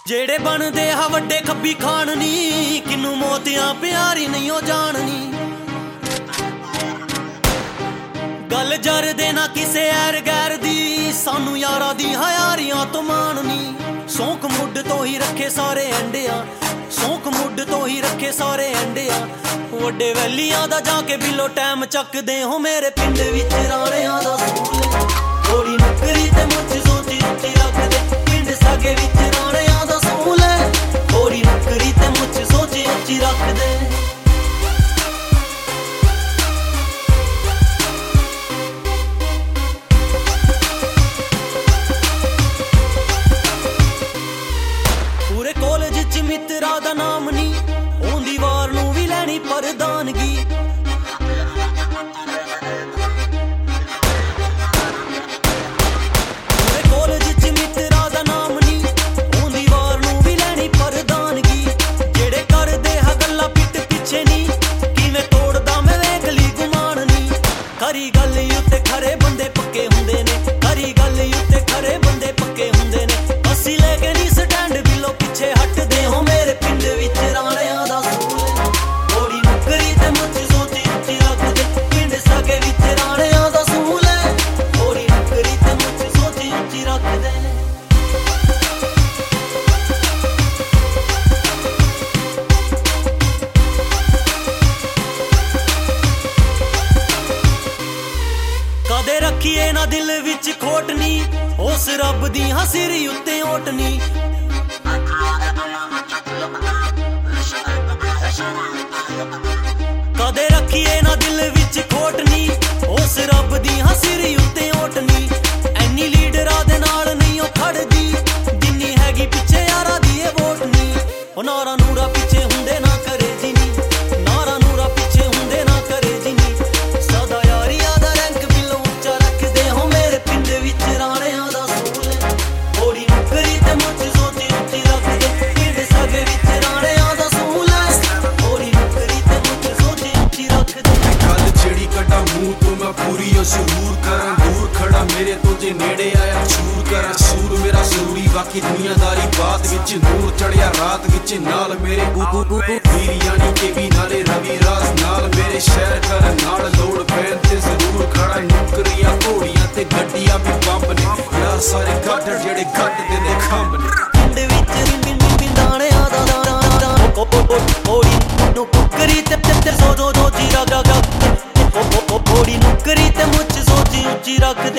ਜਿਹੜੇ ਬਣਦੇ ਆ ਵੱਡੇ ਖੱਬੀ ਖਾਨ ਨੀ, ਕਿਨੂੰ ਮੋਤਿਆਂ ਪਿਆਰੀ ਨਹੀਂ ਉਹ ਜਾਣਨੀ। ਗੱਲ ਜਰਦੇ ਨਾ ਕਿਸੇ ਐਰ ਗੈਰ ਦੀ, ਸਾਨੂੰ ਯਾਰਾਂ ਦੀ ਯਾਰੀਆਂ ਤੋਂ ਮਾਣਨੀ। ਸੌਂਕ ਮੁੱਢ ਤੋਂ ਹੀ ਰੱਖੇ ਸਾਰੇ ਐਂਡਿਆ, ਸੌਂਕ ਮੁੱਢ ਤੋਂ ਹੀ ਰੱਖੇ ਸਾਰੇ ਐਂਡਿਆ। ਵੱਡੇ ਵੈਲੀਆਂ ਦਾ ਜਾ ਕੇ ਬਿੱਲੋ ਟਾਈਮ ਚੱਕਦੇ ਹੋ, ਮੇਰੇ ਪਿੰਡ ਵਿੱਚ ਰਾਣਿਆਂ ਦਾ ਸਕੂਲ। ਥੋੜੀ ਨੁਕਰੀ ਤੇ ਮੁੱਛ ਸੋਚੀ ਉੱਚੀ ਰੱਖਦੇ, ਪਿੰਡ ਸਾਗੇ ਵਿੱਚ ਰਾਣਿਆਂ ਦਾ ਸਕੂਲ। ਥੋੜੀ ਨੁਕਰੀ ਤੇ ਮੁੱਛ ਸੋਚੀ ਉੱਚੀ ਰੱਖਦੇ। ਪੂਰੇ ਕਾਲਜ ਚ ਮਿੱਤਰਾਂ ਦਾ ਨਾਮ ਨੀ, ਆਉਂਦੀ ਵਾਰ ਨੂੰ ਵੀ ਲੈਣੀ ਪ੍ਰਧਾਨਗੀ। ਪੂਰੇ ਕਾਲਜ ਚ ਮਿੱਤਰਾਂ ਦਾ ਨਾਮ ਨੀ, ਆਉਂਦੀ ਵਾਰ ਨੂੰ ਵੀ ਲੈਣੀ ਪ੍ਰਧਾਨਗੀ। ਜਿਹੜੇ ਕਰਦੇ ਆ ਗੱਲਾਂ ਪਿੱਟ ਪਿੱਛੇ ਨੀ, ਕਿਵੇਂ ਤੋੜਦਾ ਮੈਂ ਵੇਖ ਲਈ ਗੁਮਾਨ ਨੀ। ਖਰੀ ਗੱਲ ਉੱਤੇ ਖਰੇ ਬੰਦੇ ਪੱਕੇ ਹੁੰਦੇ ਨੇ, ਖਰੀ ਗੱਲ ਉੱਤੇ ਖਰੇ ਬੰਦੇ ਪੱਕੇ ਹੁੰਦੇ ਨੇ। ਅਸੀਂ ਲੈ ਕੇ ਨਹੀਂ ਸਟੈਂਡ ਬਿੱਲੋ ਪਿੱਛੇ ਹਟਦੇ ਹੋ, ਮੇਰੇ ਪਿੰਡ ਵਿੱਚ ਰਾਣਿਆਂ ਦਾ ਸਕੂਲ। ਥੋੜੀ ਨੁਕਰੀ ਤੇ ਮੁੱਛ ਸੋਚੀ ਉੱਚੀ ਰੱਖਦੇ, ਪਿੰਡ ਸਾਗੇ ਵਿੱਚ ਰਾਣਿਆਂ ਦਾ ਸਕੂਲ। ਥੋੜੀ ਨੁਕਰੀ ਤੇ ਮੁੱਛ ਸੋਚੀ ਉੱਚੀ ਰੱਖਦੇ। ਕਦੇ ਰੱਖੀਏ ਨਾ ਦਿਲ ਵਿੱਚ ਖੋਟ ਨੀ, ਉਸ ਰੱਬ ਦੀ ਸਿਰ ਉੱਤੇ ਓਟ ਨੀ। ਕਦੇ ਰੱਖੀਏ ਨਾ ਦਿਲ ਵਿੱਚ ਖੋਟ ਨੀ, ਉਸ ਰੱਬ ਦੀ ਸਿਰ ਉੱਤੇ ਓਟ ਨੀ। ਐਨੀ ਲੀਡਰਾਂ ਦੇ ਨਾਲ ਨਹੀਂ ਉਹ ਖੜਦੀ, ਜਿੰਨੀ ਹੈਗੀ ਪਿੱਛੇ ਯਾਰਾਂ ਦੀ ਇਹ ਵੋਟ ਨੀ। ਉਹ ਨਾਰਾ ਨੂਰਾ ਪਿੱਛੇ ਹੁੰਦੇ ਨਾ ਕਰੇ ਜੀ ਨੀ, ਨਾਰਾ ਨੂਰਾ ਪਿੱਛੇ ਹੁੰਦੇ ਨਾ ਕਰੇ ਜੀ ਨੀ। ਸਦਾ ਯਾਰੀਆਂ ਦਾ ਰੈਂਕ ਬਿੱਲੋ ਉੱਚਾ ਰੱਖਦੇ ਹੋ, ਮੇਰੇ ਪਿੰਡ ਵਿੱਚ ਰਾਣਿਆਂ ਦਾ ਸਕੂਲ। ਥੋੜੀ ਨੁਕਰੀ ਤੇ ਮੁੱਛ ਸੋਚੀ ਉੱਚੀ ਰੱਖਦੇ, ਪਿੰਡ ਸਾਗੇ ਵਿੱਚ ਰਾਣਿਆਂ ਦਾ ਸਕੂਲ। ਥੋੜੀ ਨੁਕਰੀ ਤੇ ਮੁੱਛ ਸੋਚੀ ਉੱਚੀ ਰੱਖਦੇ। ਗੱਲ ਜਿਹੜੀ ਕੱਢਾਂ ਮੂੰਹ ਤੋਂ ਮੈਂ ਪੂਰੀ ਜ਼ਰੂਰ ਕਰਾਂ, ਦੂਰ ਖੜਾ ਮੇਰੇ ਤੋਂ ਜੇ ਨੇੜੇ ਆਇਆ ਚੂਰ ਕਰਾਂ। ਸੂਰ ਮੇਰਾ ਜ਼ਰੂਰੀ ਬਾਕੀ ਦੁਨੀਆਦਾਰੀ ਬਾਤ ਵਿੱਚ, ਨੂਰ ਚੜਿਆ ਰਾਤ ਵਿੱਚ ਨਾਲ ਮੇਰੇ ਬੂਬੂ ਵੀਰ ਯਾਨੀ ਕਿ ਵੀ ਨਾਲੇ ਰਵੀ ਰਾਜ ਨਾਲ। ਮੇਰੇ ਸ਼ਹਿਰ ਕਰਨ ਨਾਲ ਲੋੜ ਪੈਣ ਤੇ ਜ਼ਰੂਰ ਖੜਾ। ਨੁਕਰੀਆਂ ਘੋੜੀਆਂ ਤੇ ਗੱਡੀਆਂ ਵੀ ਬੰਬ ਨੇ, ਯਾਰ ਸਾਰੇ ਗੱਡ ਜਿਹੜੇ ਗੱਡ ਦੇ ਨੇ ਖੰਭ ਨੇ। ਪਿੰਡ ਵਿੱਚ ਰਾਣਿਆਂ ਦਾ ਥੋੜੀ ਨੁਕਰੀ ਤੇ ਸੋਚੀ ਰੱਖ, ਥੋੜੀ ਨੁਕਰੀ ਤੇ ਮੁੱਛ ਸੋਚੀ ਉੱਚੀ ਰੱਖ।